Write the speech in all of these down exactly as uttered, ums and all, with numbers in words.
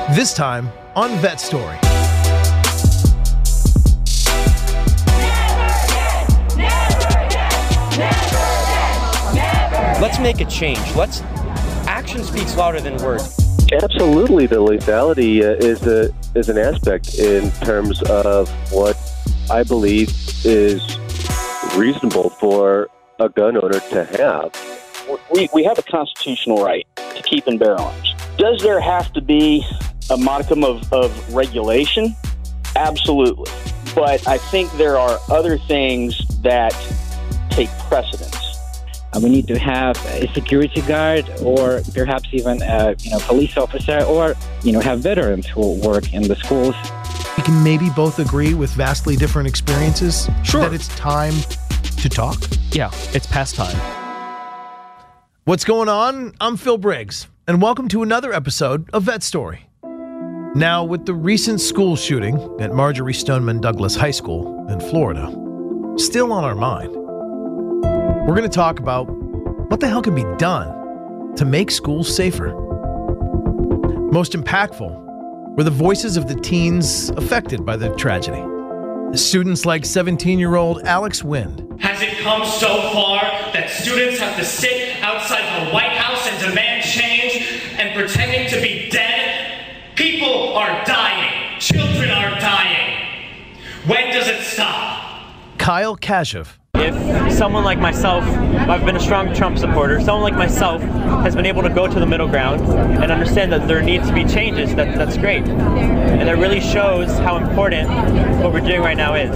This time on Vet Story. Let's make a change. Let's action speaks louder than words. Absolutely, the lethality uh, is a is an aspect in terms of what I believe is reasonable for a gun owner to have. We we have a constitutional right to keep and bear arms. Does there have to be a modicum of, of regulation? Absolutely. But I think there are other things that take precedence. Uh, we need to have a security guard, or perhaps even a you know police officer, or you know have veterans who work in the schools. We can maybe both agree with vastly different experiences. Sure. That it's time to talk. Yeah, it's past time. What's going on? I'm Phil Briggs, and welcome to another episode of Vet Story. Now, with the recent school shooting at Marjory Stoneman Douglas High School in Florida still on our mind, we're going to talk about what the hell can be done to make schools safer. Most impactful were the voices of the teens affected by the tragedy. Students like seventeen-year-old Alex Wind. Has it come so far that students have to sit outside the White House and demand change and pretending to be dead? People are dying. Children are dying. When does it stop? Kyle Kashev. If someone like myself, I've been a strong Trump supporter, someone like myself has been able to go to the middle ground and understand that there needs to be changes, that, that's great. And it really shows how important what we're doing right now is.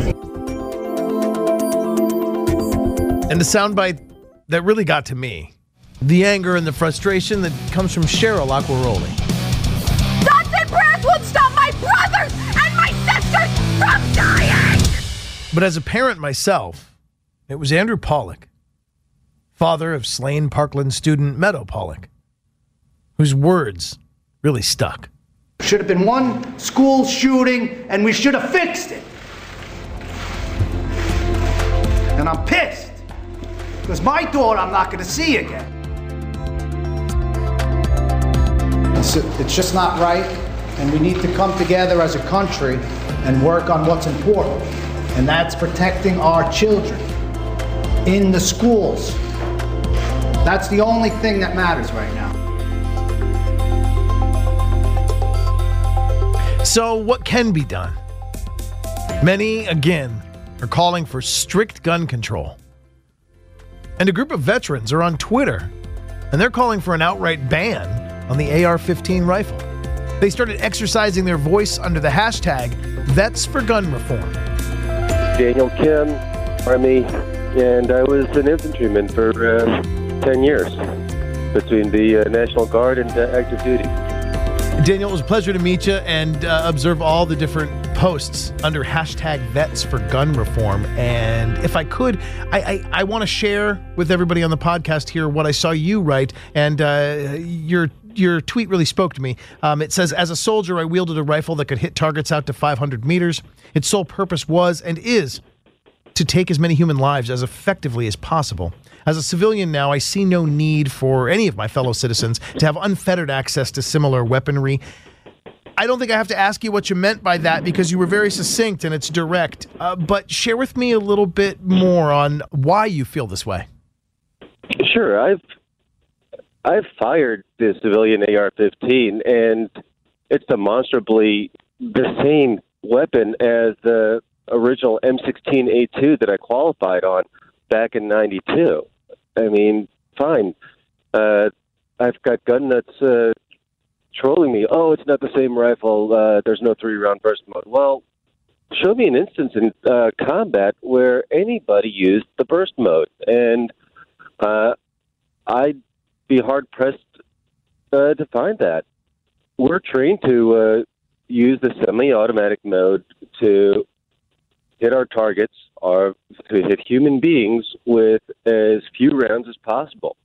And the soundbite that really got to me, the anger and the frustration that comes from Cheryl Acquaroli. Thoughts and prayers would stop my brothers and my sisters from dying! But as a parent myself, it was Andrew Pollock, father of slain Parkland student Meadow Pollock, whose words really stuck. Should have been one school shooting, and we should have fixed it. And I'm pissed, because my daughter I'm not going to see again. It's, it's just not right, and we need to come together as a country and work on what's important, and that's protecting our children in the schools. That's the only thing that matters right now. So what can be done? Many, again, are calling for strict gun control. And a group of veterans are on Twitter, and they're calling for an outright ban on the A R fifteen rifle. They started exercising their voice under the hashtag Vets for Gun Reform. Daniel Kim, Army, and I was an infantryman for uh, ten years between the uh, National Guard and uh, active duty. Daniel, it was a pleasure to meet you and uh, observe all the different posts under hashtag Vets for Gun Reform. And if I could, I, I, I want to share with everybody on the podcast here what I saw you write. And uh, your your tweet really spoke to me. Um, it says, as a soldier, I wielded a rifle that could hit targets out to five hundred meters. Its sole purpose was and is to take as many human lives as effectively as possible. As a civilian now, I see no need for any of my fellow citizens to have unfettered access to similar weaponry. I don't think I have to ask you what you meant by that because you were very succinct and it's direct. Uh, but share with me a little bit more on why you feel this way. Sure. I've I've fired the civilian A R fifteen, and it's demonstrably the same weapon as the original M sixteen A two that I qualified on back in ninety-two. I mean, fine. Uh, I've got gun nuts uh, trolling me. Oh, it's not the same rifle. Uh, there's no three-round burst mode. Well, show me an instance in uh, combat where anybody used the burst mode, and uh, I'd be hard-pressed uh, to find that. We're trained to uh, use the semi-automatic mode to hit our targets, or to hit human beings with as few rounds as possible.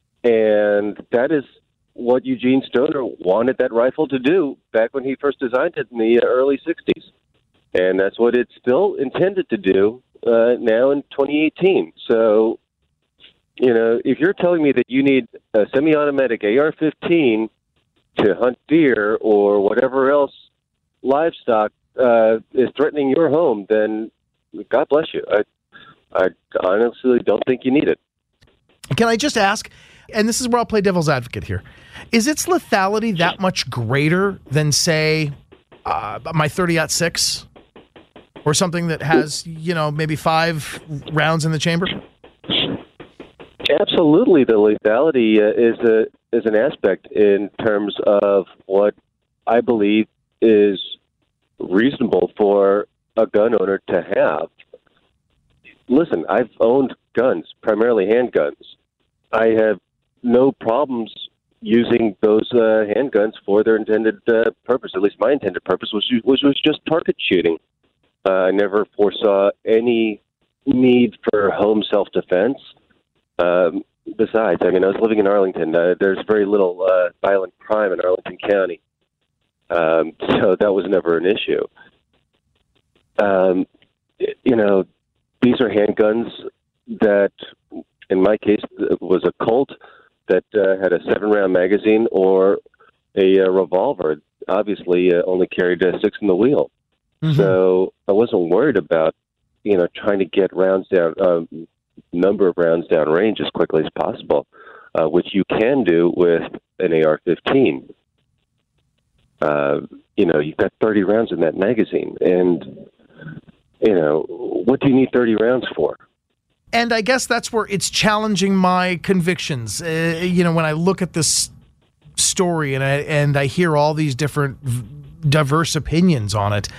And that is what Eugene Stoner wanted that rifle to do back when he first designed it in the early sixties. And that's what it's still intended to do uh, now in twenty eighteen. So, you know, if you're telling me that you need a semi-automatic A R fifteen to hunt deer or whatever else livestock uh, is threatening your home, then God bless you. I, I honestly don't think you need it. Can I just ask, and this is where I'll play devil's advocate here, is its lethality that much greater than, say, uh, my thirty aught six or something that has, you know, maybe five rounds in the chamber? Absolutely, the lethality uh, is a is an aspect in terms of what I believe is reasonable for a gun owner to have. Listen, I've owned guns, primarily handguns. I have no problems using those uh, handguns for their intended uh, purpose. At least my intended purpose was was, was just target shooting. Uh, I never foresaw any need for home self-defense. Um, besides, I mean, I was living in Arlington. Uh, there's very little uh, violent crime in Arlington County, um, so that was never an issue. Um, you know, these are handguns that, in my case, was a Colt that uh, had a seven-round magazine or a, a revolver. Obviously, uh, only carried uh, six in the wheel. Mm-hmm. So I wasn't worried about, you know, trying to get rounds down, um, number of rounds down range as quickly as possible, uh, which you can do with an A R fifteen. Uh, you know, you've got thirty rounds in that magazine, and, you know, what do you need thirty rounds for? And I guess that's where it's challenging my convictions. Uh, you know, when I look at this story and I, and I hear all these different v- diverse opinions on it,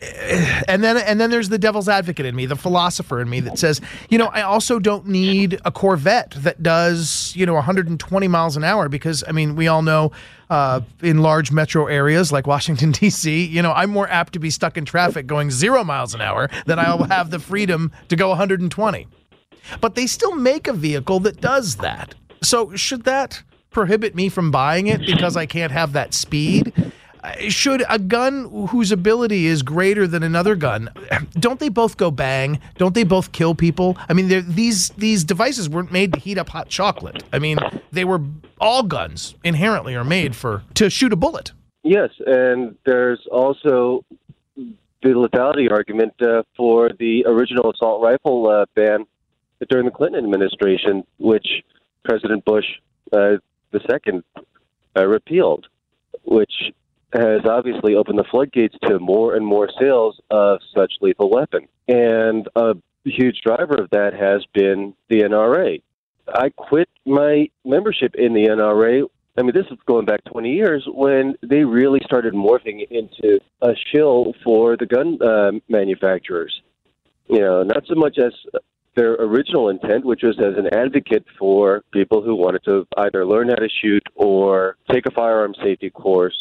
and then and then there's the devil's advocate in me, the philosopher in me that says, you know, I also don't need a Corvette that does, you know, one hundred twenty miles an hour because, I mean, we all know uh, in large metro areas like Washington, D C, you know, I'm more apt to be stuck in traffic going zero miles an hour than I'll have the freedom to go one hundred twenty. But they still make a vehicle that does that. So should that prohibit me from buying it because I can't have that speed? Should a gun whose ability is greater than another gun, don't they both go bang? Don't they both kill people? I mean, these these devices weren't made to heat up hot chocolate. I mean, they were, all guns inherently are made for to shoot a bullet. Yes, and there's also the lethality argument uh, for the original assault rifle uh, ban during the Clinton administration, which President Bush uh, the second uh, repealed, which has obviously opened the floodgates to more and more sales of such lethal weapon. And a huge driver of that has been the N R A. I quit my membership in the N R A. I mean, this is going back twenty years when they really started morphing into a shill for the gun uh, manufacturers. You know, not so much as their original intent, which was as an advocate for people who wanted to either learn how to shoot or take a firearm safety course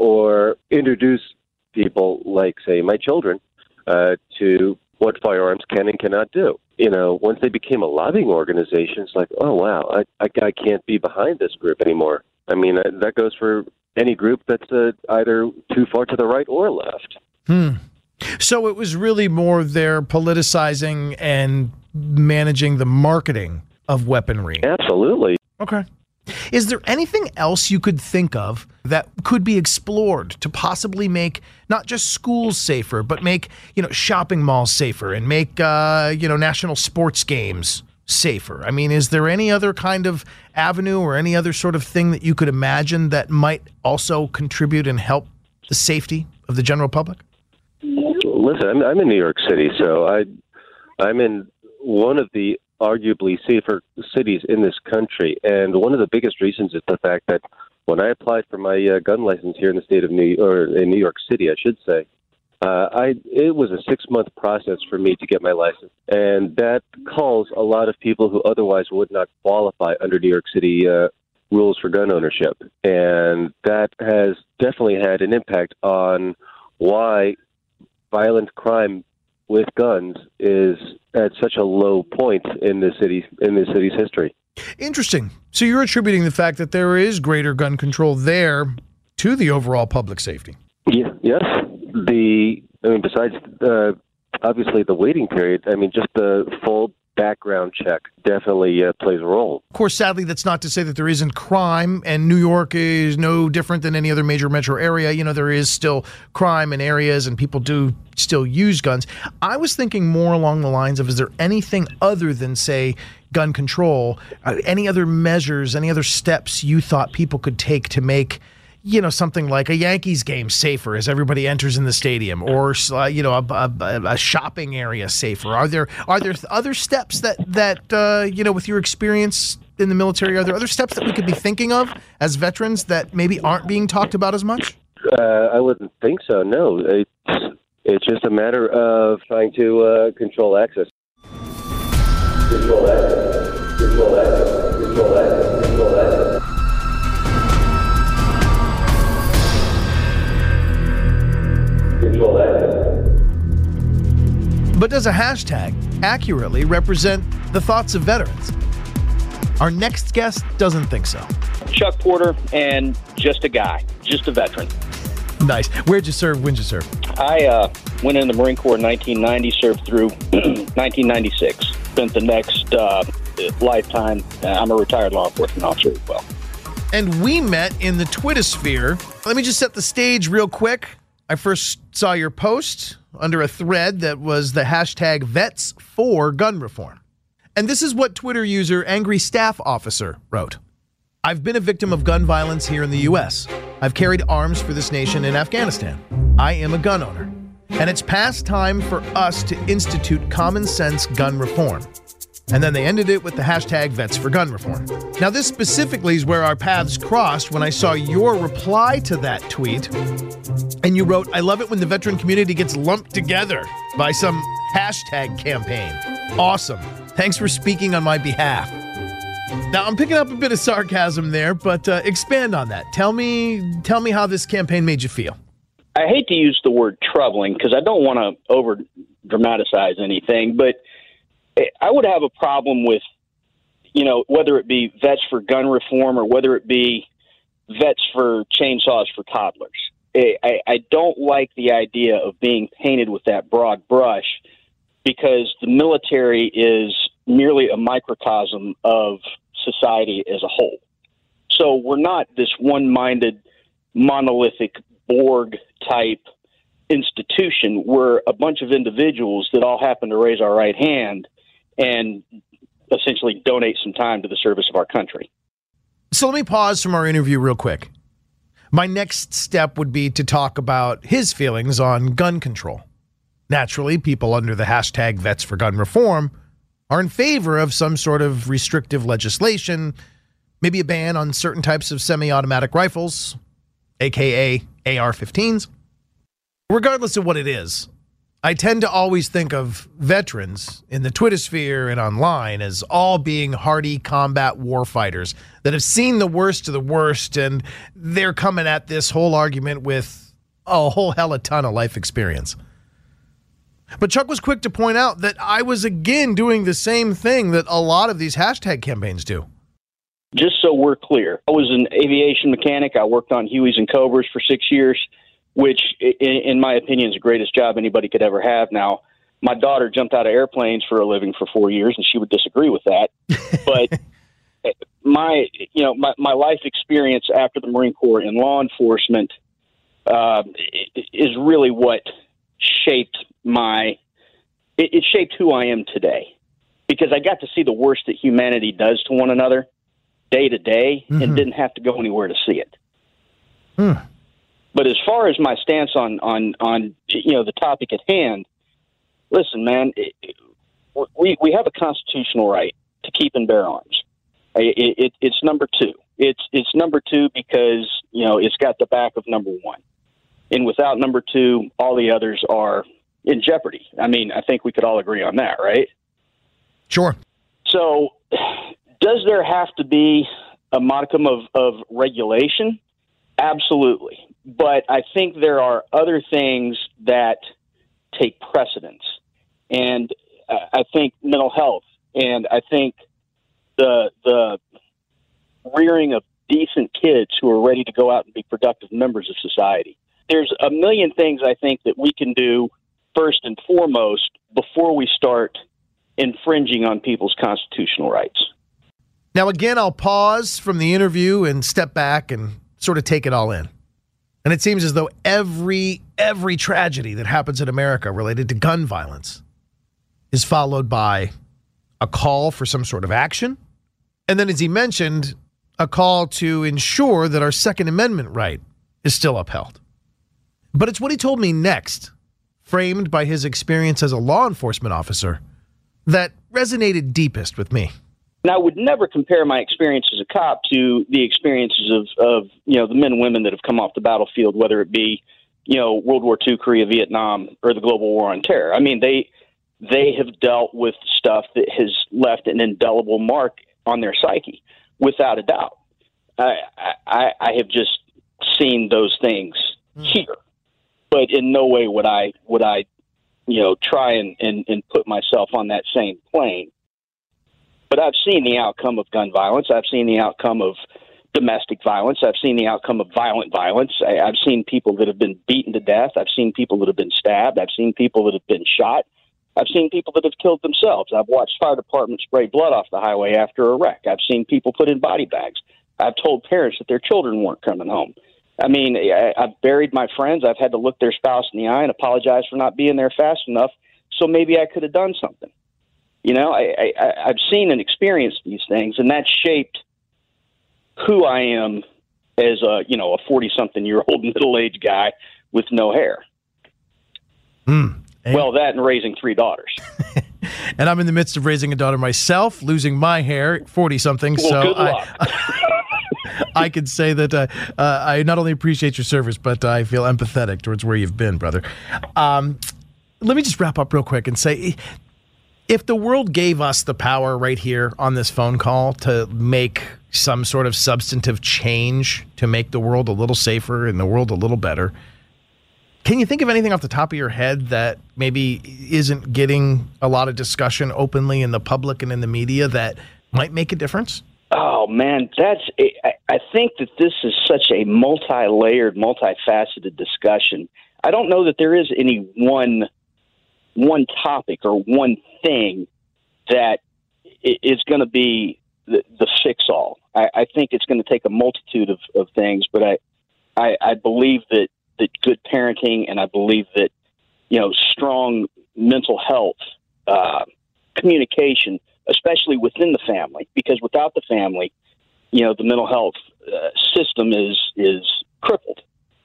or introduce people like, say, my children uh, to what firearms can and cannot do. You know, once they became a lobbying organization, it's like, oh, wow, I, I, I can't be behind this group anymore. I mean, uh, that goes for any group that's uh, either too far to the right or left. Hmm. So it was really more their politicizing and managing the marketing of weaponry. Absolutely. Okay. Is there anything else you could think of that could be explored to possibly make not just schools safer, but make, you know, shopping malls safer and make, uh, you know, national sports games safer? I mean, is there any other kind of avenue or any other sort of thing that you could imagine that might also contribute and help the safety of the general public? Listen, I'm, I'm in New York City, so I, I'm in one of the arguably safer cities in this country. And one of the biggest reasons is the fact that when I applied for my uh, gun license here in the state of New or in New York City, I should say, uh, I it was a six-month process for me to get my license. And that calls a lot of people who otherwise would not qualify under New York City uh, rules for gun ownership. And that has definitely had an impact on why violent crime with guns is at such a low point in the city in the city's history. Interesting. So you're attributing the fact that there is greater gun control there to the overall public safety. Yeah. Yes. The I mean, besides uh, obviously the waiting period. I mean, just the full background check definitely uh, plays a role. Of course, sadly, that's not to say that there isn't crime, and New York is no different than any other major metro area. You know, there is still crime in areas, and people do still use guns. I was thinking more along the lines of, is there anything other than, say, gun control, uh, any other measures, any other steps you thought people could take to make, you know, something like a Yankees game safer as everybody enters in the stadium, or uh, you know, a, a, a shopping area safer? Are there are there other steps that that uh, you know, with your experience in the military, are there other steps that we could be thinking of as veterans that maybe aren't being talked about as much? Uh, I wouldn't think so. No, it's it's just a matter of trying to uh, control access. Control access. Control access. Control access. Control access. But does a hashtag accurately represent the thoughts of veterans? Our next guest doesn't think so. Chuck Porter, and just a guy, just a veteran. Nice. Where'd you serve? When'd you serve? I uh, went in the Marine Corps in nineteen ninety, served through nineteen ninety-six. Spent the next uh, lifetime. Uh, I'm a retired law enforcement officer as well. And we met in the Twittersphere. Let me just set the stage real quick. I first saw your post under a thread that was the hashtag Vets for Gun Reform. And this is what Twitter user Angry Staff Officer wrote. I've been a victim of gun violence here in the U S. I've carried arms for this nation in Afghanistan. I am a gun owner. And it's past time for us to institute common sense gun reform. And then they ended it with the hashtag Vets for Gun Reform. Now, this specifically is where our paths crossed when I saw your reply to that tweet. And you wrote, I love it when the veteran community gets lumped together by some hashtag campaign. Awesome. Thanks for speaking on my behalf. Now, I'm picking up a bit of sarcasm there, but uh, expand on that. Tell me, tell me how this campaign made you feel. I hate to use the word troubling because I don't want to over dramatize anything, but I would have a problem with, you know, whether it be Vets for Gun Reform or whether it be Vets for Chainsaws for Toddlers. I, I don't like the idea of being painted with that broad brush because the military is merely a microcosm of society as a whole. So we're not this one-minded, monolithic Borg-type institution. We're a bunch of individuals that all happen to raise our right hand and essentially donate some time to the service of our country. So let me pause from our interview real quick. My next step would be to talk about his feelings on gun control. Naturally, people under the hashtag Vets for Gun Reform are in favor of some sort of restrictive legislation, maybe a ban on certain types of semi-automatic rifles, aka A R fifteens. Regardless of what it is, I tend to always think of veterans in the Twittersphere and online as all being hardy combat warfighters that have seen the worst of the worst, and they're coming at this whole argument with a whole hell of a ton of life experience. But Chuck was quick to point out that I was again doing the same thing that a lot of these hashtag campaigns do. Just so we're clear, I was an aviation mechanic. I worked on Hueys and Cobras for six years. Which, in my opinion, is the greatest job anybody could ever have. Now, my daughter jumped out of airplanes for a living for four years, and she would disagree with that. But my, you know, my, my life experience after the Marine Corps in law enforcement uh, is really what shaped my. It, it shaped who I am today, because I got to see the worst that humanity does to one another day to day, mm-hmm. and didn't have to go anywhere to see it. Hmm. But as far as my stance on, on, on you know, the topic at hand, listen, man, it, it, we we have a constitutional right to keep and bear arms. It, it, it's number two. It's it's number two because, you know, it's got the back of number one. And without number two, all the others are in jeopardy. I mean, I think we could all agree on that, right? Sure. So does there have to be a modicum of, of regulation? Absolutely. But I think there are other things that take precedence. And uh, I think mental health, and I think the the rearing of decent kids who are ready to go out and be productive members of society. There's a million things I think that we can do first and foremost before we start infringing on people's constitutional rights. Now, again, I'll pause from the interview and step back and sort of take it all in. And it seems as though every every tragedy that happens in America related to gun violence is followed by a call for some sort of action. And then, as he mentioned, a call to ensure that our Second Amendment right is still upheld. But it's what he told me next, framed by his experience as a law enforcement officer, that resonated deepest with me. And I would never compare my experience as a cop to the experiences of, of, you know, the men and women that have come off the battlefield, whether it be, you know, World War Two, Korea, Vietnam, or the global war on terror. I mean, they they have dealt with stuff that has left an indelible mark on their psyche, without a doubt. I, I, I have just seen those things here, but in no way would I would I, you know, try and, and, and put myself on that same plane. But I've seen the outcome of gun violence. I've seen the outcome of domestic violence. I've seen the outcome of violent violence. I, I've seen people that have been beaten to death. I've seen people that have been stabbed. I've seen people that have been shot. I've seen people that have killed themselves. I've watched fire departments spray blood off the highway after a wreck. I've seen people put in body bags. I've told parents that their children weren't coming home. I mean, I, I've buried my friends. I've had to look their spouse in the eye and apologize for not being there fast enough, so maybe I could have done something. You know, I, I, I've seen and experienced these things, and that's shaped who I am as a, you know, a forty-something-year-old middle-aged guy with no hair. Mm, well, that and raising three daughters. And I'm in the midst of raising a daughter myself, losing my hair, forty-something. Well, so good luck. I, I can say that uh, uh, I not only appreciate your service, but I feel empathetic towards where you've been, brother. Um, let me just wrap up real quick and say, if the world gave us the power right here on this phone call to make some sort of substantive change to make the world a little safer and the world a little better, can you think of anything off the top of your head that maybe isn't getting a lot of discussion openly in the public and in the media that might make a difference? Oh, man, that's. I, I think that this is such a multi-layered, multifaceted discussion. I don't know that there is any one one topic or one thing that is going to be the, the fix-all. I, I think it's going to take a multitude of, of things, but I, I, I believe that, that good parenting, and I believe that, you know, strong mental health, uh, communication, especially within the family, because without the family, you know, the mental health uh, system is is crippled.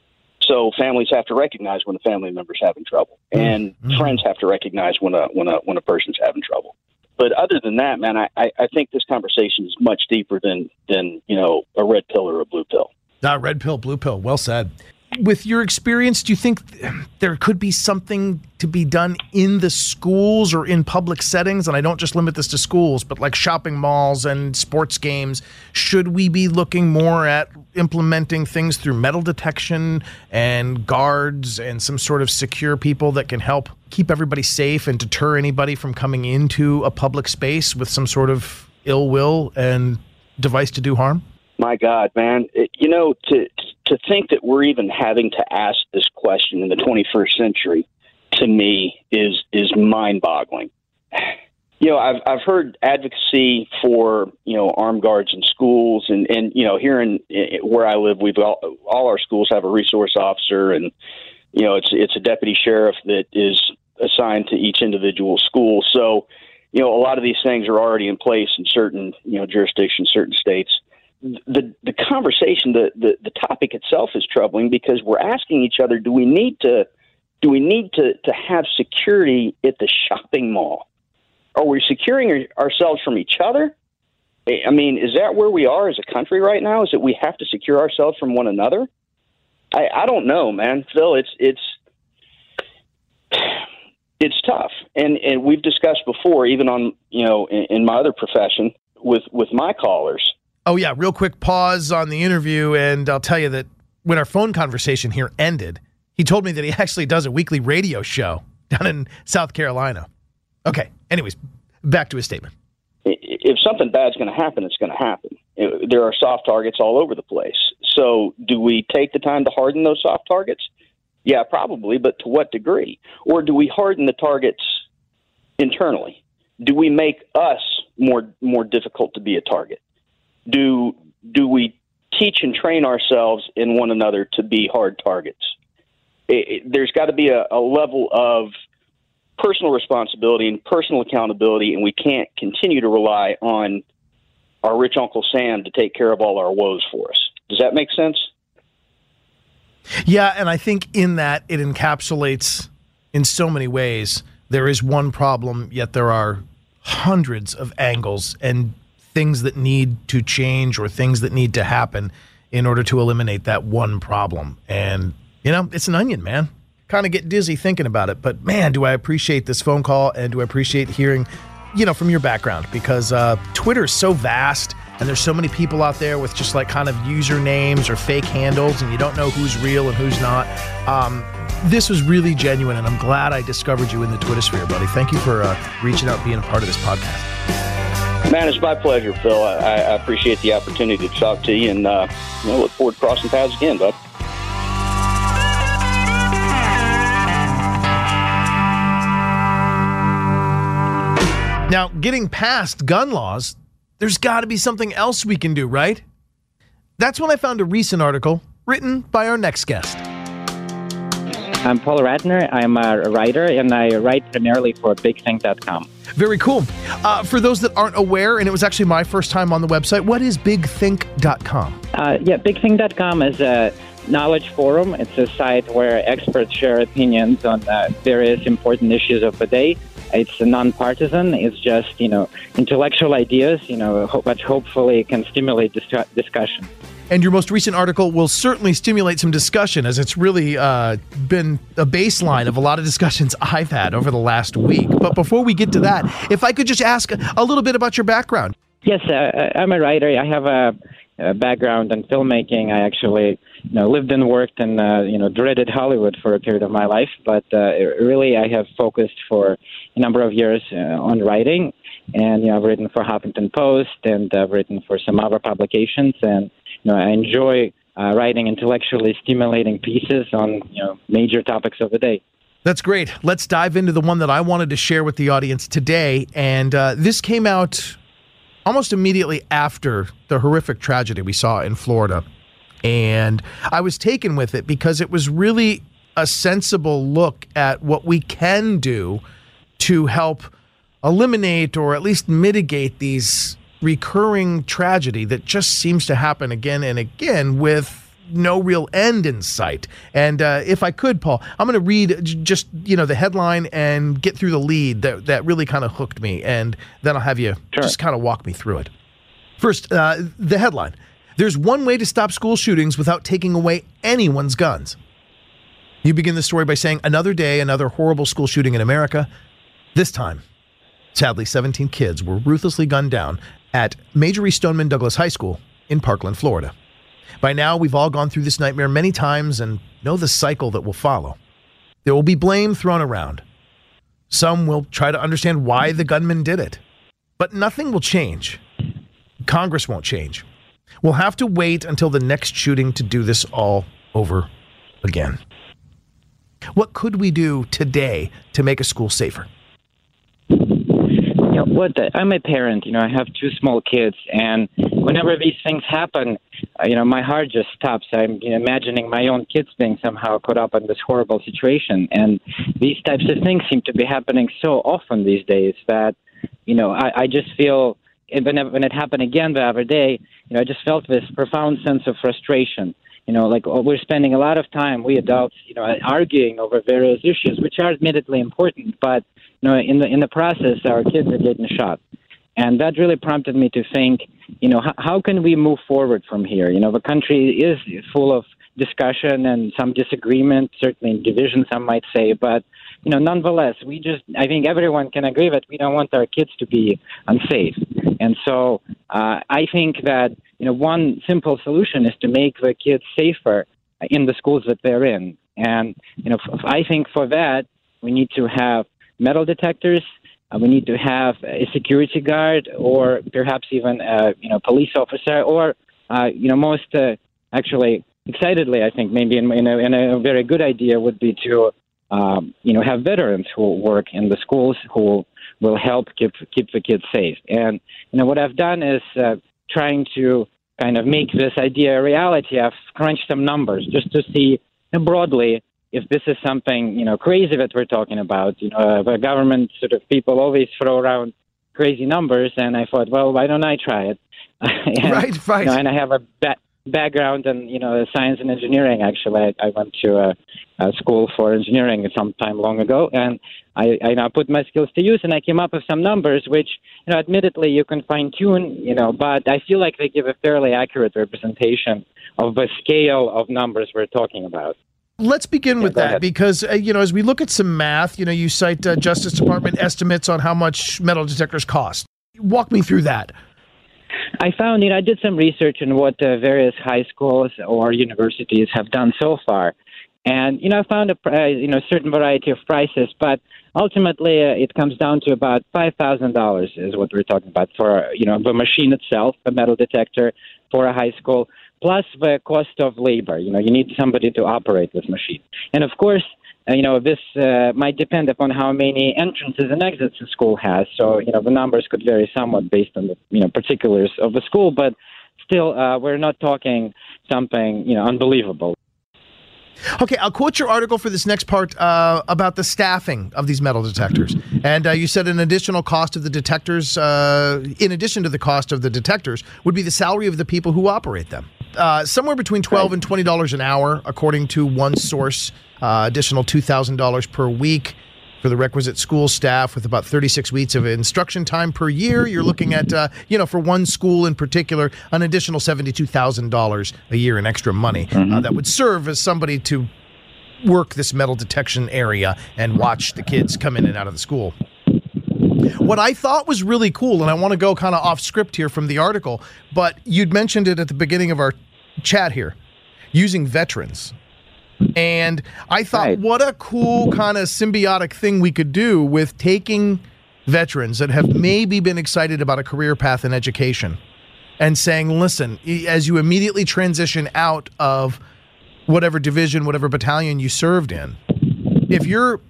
So families have to recognize when a family member's having trouble, and mm-hmm. friends have to recognize when a when a when a person's having trouble. But other than that, man, I, I think this conversation is much deeper than than you know a red pill or a blue pill. Not red pill, blue pill. Well said. With your experience, do you think there could be something to be done in the schools or in public settings? And I don't just limit this to schools, but like shopping malls and sports games. Should we be looking more at implementing things through metal detection and guards and some sort of secure people that can help keep everybody safe and deter anybody from coming into a public space with some sort of ill will and device to do harm? My God, man, it, you know, to to think that we're even having to ask this question in the twenty-first century, to me, is is mind-boggling. You know, I've I've heard advocacy for, you know, armed guards in schools, and, and you know, here in, in where I live, we've all, all our schools have a resource officer, and you know, it's it's a deputy sheriff that is assigned to each individual school. So, you know, a lot of these things are already in place in certain, you know, jurisdictions, certain states. The the conversation, the, the, the topic itself is troubling because we're asking each other, do we need to do we need to, to have security at the shopping mall? Are we securing ourselves from each other? I mean, is that where we are as a country right now? Is that we have to secure ourselves from one another? I, I don't know, man. Phil, it's it's it's tough. And and we've discussed before, even on, you know, in, in my other profession with, with my callers. Oh, yeah. Real quick pause on the interview, and I'll tell you that when our phone conversation here ended, he told me that he actually does a weekly radio show down in South Carolina. Okay. Anyways, back to his statement. If something bad's going to happen, it's going to happen. There are soft targets all over the place. So do we take the time to harden those soft targets? Yeah, probably, but to what degree? Or do we harden the targets internally? do we make us more more difficult to be a target? Do do we teach and train ourselves in one another to be hard targets? It, it, there's got to be a, a level of personal responsibility and personal accountability, and we can't continue to rely on our rich Uncle Sam to take care of all our woes for us. Does that make sense? Yeah, and I think in that it encapsulates in so many ways. There is one problem, yet there are hundreds of angles and things that need to change or things that need to happen in order to eliminate that one problem. And, you know, it's an onion, man. Kind of get dizzy thinking about it. But, man, do I appreciate this phone call and do I appreciate hearing, you know, from your background, because uh, Twitter is so vast and there's so many people out there with just like kind of usernames or fake handles and you don't know who's real and who's not. Um, This was really genuine, and I'm glad I discovered you in the Twitter sphere, buddy. Thank you for uh, reaching out and being a part of this podcast. Man, it's my pleasure, Phil. I, I appreciate the opportunity to talk to you, and uh, you know, look forward to crossing paths again, bud. Now, getting past gun laws, there's got to be something else we can do, right? That's when I found a recent article written by our next guest. I'm Paul Ratner. I'm a writer, and I write primarily for big think dot com. Very cool. Uh, for those that aren't aware, and it was actually my first time on the website, what is big think dot com? Uh, yeah, big think dot com is a knowledge forum. It's a site where experts share opinions on uh, various important issues of the day. It's nonpartisan. It's just, you know, intellectual ideas, you know, ho- which hopefully can stimulate dis- discussion. And your most recent article will certainly stimulate some discussion, as it's really uh, been a baseline of a lot of discussions I've had over the last week. But before we get to that, if I could just ask a little bit about your background. Yes, uh, I'm a writer. I have a, a background in filmmaking. I actually, you know, lived and worked in, uh, you know, dreaded Hollywood for a period of my life. But uh, really, I have focused for a number of years uh, on writing. And, you know, I've written for Huffington Post, and I've written for some other publications. And, you know, I enjoy uh, writing intellectually stimulating pieces on, you know, major topics of the day. That's great. Let's dive into the one that I wanted to share with the audience today. And uh, this came out almost immediately after the horrific tragedy we saw in Florida. And I was taken with it because it was really a sensible look at what we can do to help eliminate or at least mitigate these recurring tragedy that just seems to happen again and again with no real end in sight. And uh, if I could, Paul, I'm going to read j- just, you know, the headline and get through the lead that, that really kind of hooked me. And then I'll have you sure. just kind of walk me through it. First, uh, the headline. There's one way to stop school shootings without taking away anyone's guns. You begin the story by saying, another day, another horrible school shooting in America. This time, sadly, seventeen kids were ruthlessly gunned down at Major E. Stoneman Douglas High School in Parkland, Florida. By now, we've all gone through this nightmare many times and know the cycle that will follow. There will be blame thrown around. Some will try to understand why the gunman did it. But nothing will change. Congress won't change. We'll have to wait until the next shooting to do this all over again. What could we do today to make a school safer? You know, what the, I'm a parent. You know, I have two small kids, and whenever these things happen, uh, you know, my heart just stops. I'm you know, imagining my own kids being somehow caught up in this horrible situation, and these types of things seem to be happening so often these days that, you know, I, I just feel. When it, when it happened again the other day, you know, I just felt this profound sense of frustration. You know, like we're spending a lot of time, we adults, you know, arguing over various issues, which are admittedly important, but you know, in the in the process, our kids are getting shot, and that really prompted me to think, you know, how, how can we move forward from here? You know, the country is full of discussion and some disagreement, certainly division, some might say, but you know, nonetheless, we just, I think everyone can agree that we don't want our kids to be unsafe. And so uh, I think that, you know, one simple solution is to make the kids safer in the schools that they're in. And, you know, f- I think for that, we need to have metal detectors. Uh, we need to have a security guard or perhaps even a, you know, police officer or, uh, you know, most uh, actually excitedly, I think maybe in, in, a, in a very good idea would be to, Um, you know, have veterans who work in the schools, who will help keep keep the kids safe. And you know what I've done is uh, trying to kind of make this idea a reality. I've crunched some numbers just to see broadly if this is something you know crazy that we're talking about. You know, uh, the government sort of people always throw around crazy numbers, and I thought, well, why don't I try it? and, right, right. You know, and I have a ba- background in you know science and engineering. Actually, I, I went to a, a school for engineering some time long ago, and I, I now put my skills to use, and I came up with some numbers, which you know, admittedly, you can fine tune, you know, but I feel like they give a fairly accurate representation of the scale of numbers we're talking about. Let's begin Yeah, with go that ahead. because, uh, you know, as we look at some math, you know, you cite uh, Justice Department estimates on how much metal detectors cost. Walk me through that. I found, you know, I did some research on what uh, various high schools or universities have done so far. And, you know, I found a, uh, you know, certain variety of prices, but ultimately uh, it comes down to about five thousand dollars is what we're talking about for, you know, the machine itself, the metal detector for a high school, plus the cost of labor. You know, you need somebody to operate this machine. And, of course, uh, you know, this uh, might depend upon how many entrances and exits the school has. So, you know, the numbers could vary somewhat based on the, you know, particulars of the school, but still uh, we're not talking something, you know, unbelievable. Okay, I'll quote your article for this next part uh, about the staffing of these metal detectors. And uh, you said an additional cost of the detectors, uh, in addition to the cost of the detectors, would be the salary of the people who operate them. Uh, somewhere between twelve dollars and twenty dollars an hour, according to one source, uh, additional two thousand dollars per week for the requisite school staff with about thirty-six weeks of instruction time per year. You're looking at, uh, you know, for one school in particular, an additional seventy-two thousand dollars a year in extra money mm-hmm. uh, that would serve as somebody to work this metal detection area and watch the kids come in and out of the school. What I thought was really cool, and I want to go kind of off script here from the article, but you'd mentioned it at the beginning of our chat here, using veterans. And I thought, right. what a cool kind of symbiotic thing we could do with taking veterans that have maybe been excited about a career path in education and saying, listen, as you immediately transition out of whatever division, whatever battalion you served in, if you're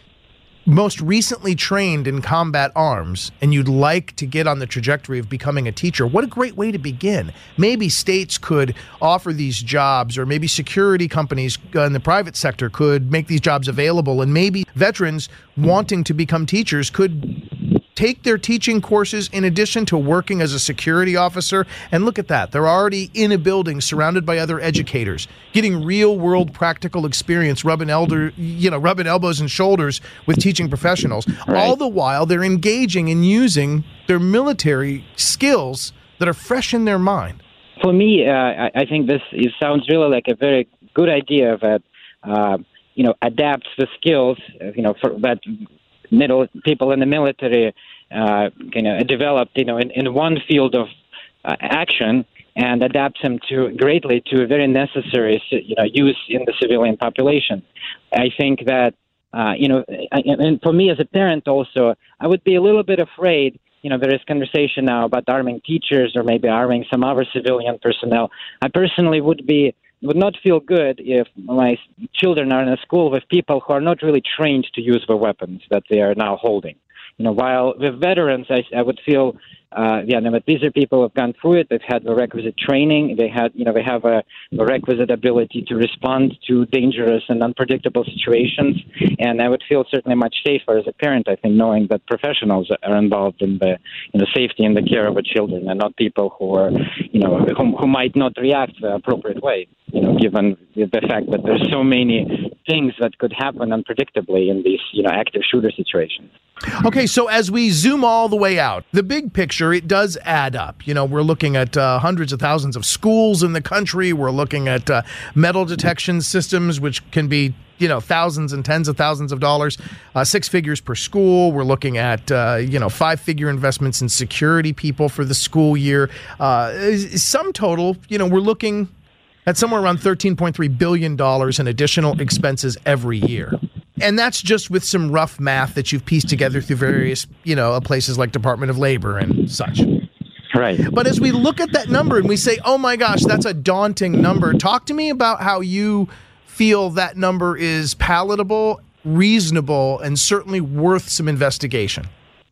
most recently trained in combat arms and you'd like to get on the trajectory of becoming a teacher, what a great way to begin. Maybe states could offer these jobs, or maybe security companies in the private sector could make these jobs available, and maybe veterans wanting to become teachers could take their teaching courses in addition to working as a security officer. And look at that. They're already in a building surrounded by other educators, getting real world practical experience, rubbing elder, you know, rubbing elbows and shoulders with teaching professionals. Right. All the while they're engaging and using their military skills that are fresh in their mind. For me, uh, I, I think this it sounds really like a very good idea that, uh, you know, adapts the skills, you know, for that middle people in the military uh, you know, developed, you know, in, in one field of uh, action, and adapts them to greatly to a very necessary, you know, use in the civilian population. I think that, uh, you know, and for me as a parent also, I would be a little bit afraid. You know, there is conversation now about arming teachers or maybe arming some other civilian personnel. I personally would be would not feel good if my children are in a school with people who are not really trained to use the weapons that they are now holding. You know, while with veterans, I, I would feel, uh, yeah, no, but these are people who have gone through it. They've had the requisite training. They had, you know, they have a, a requisite ability to respond to dangerous and unpredictable situations. And I would feel certainly much safer as a parent, I think, knowing that professionals are involved in the, you know, safety and the care of the children, and not people who are, you know, who, who might not react the appropriate way. You know, given the fact that there's so many things that could happen unpredictably in these, you know, active shooter situations. Okay, so as we zoom all the way out, the big picture, it does add up. You know, we're looking at uh, hundreds of thousands of schools in the country. We're looking at uh, metal detection systems, which can be, you know, thousands and tens of thousands of dollars, uh, six figures per school. We're looking at, uh, you know, five-figure investments in security people for the school year. Uh, sum total, you know, we're looking at somewhere around thirteen point three billion dollars in additional expenses every year. And that's just with some rough math that you've pieced together through various, you know, places like Department of Labor and such. Right. But as we look at that number and we say, oh my gosh, that's a daunting number, talk to me about how you feel that number is palatable, reasonable, and certainly worth some investigation.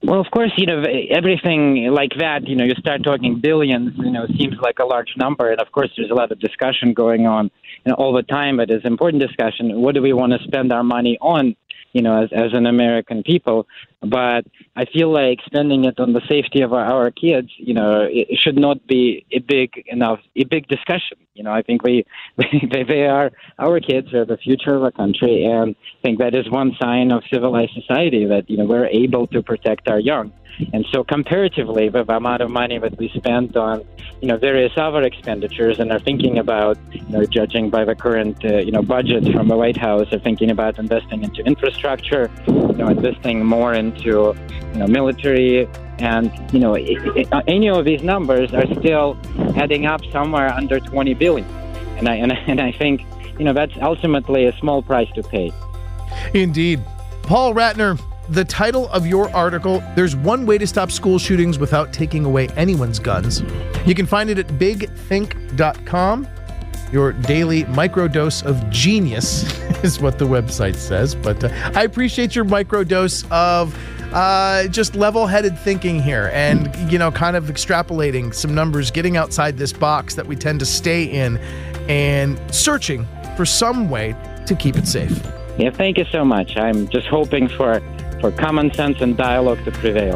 Well, of course, you know, everything like that, you know, you start talking billions, you know, seems like a large number. And of course, there's a lot of discussion going on, you know, all the time. But it's important discussion. What do we want to spend our money on, you know, as, as an American people? But I feel like spending it on the safety of our, our kids, you know, it should not be a big enough, a big discussion. You know, I think we, they, they are, our kids are the future of our country. And I think that is one sign of civilized society that, you know, we're able to protect our young. And so comparatively with the amount of money that we spend on, you know, various other expenditures and are thinking about, you know, judging by the current, uh, you know, budget from the White House, are thinking about investing into infrastructure, you know, investing more into, you know, military. And, you know, it, it, any of these numbers are still adding up somewhere under twenty billion. And I, and, and I think, you know, that's ultimately a small price to pay. Indeed. Paul Ratner, the title of your article, There's One Way to Stop School Shootings Without Taking Away Anyone's Guns. You can find it at big think dot com. Your daily microdose of genius is what the website says. But uh, I appreciate your microdose of uh, just level-headed thinking here and, you know, kind of extrapolating some numbers, getting outside this box that we tend to stay in and searching for some way to keep it safe. Yeah, thank you so much. I'm just hoping for, for common sense and dialogue to prevail.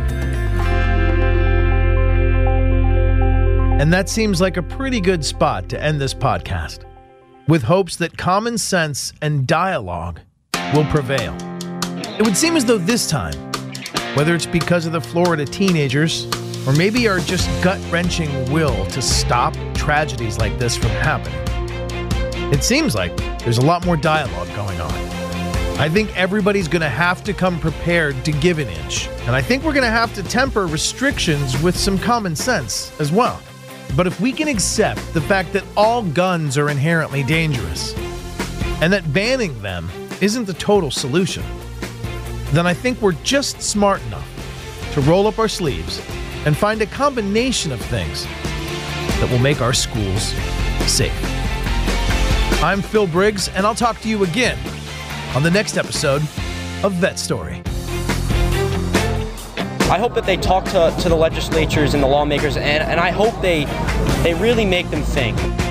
And that seems like a pretty good spot to end this podcast, with hopes that common sense and dialogue will prevail. It would seem as though this time, whether it's because of the Florida teenagers or maybe our just gut-wrenching will to stop tragedies like this from happening, it seems like there's a lot more dialogue going on. I think everybody's going to have to come prepared to give an inch. And I think we're going to have to temper restrictions with some common sense as well. But if we can accept the fact that all guns are inherently dangerous and that banning them isn't the total solution, then I think we're just smart enough to roll up our sleeves and find a combination of things that will make our schools safe. I'm Phil Briggs, and I'll talk to you again on the next episode of Vet Story. I hope that they talk to, to the legislatures and the lawmakers, and, and I hope they they really make them think.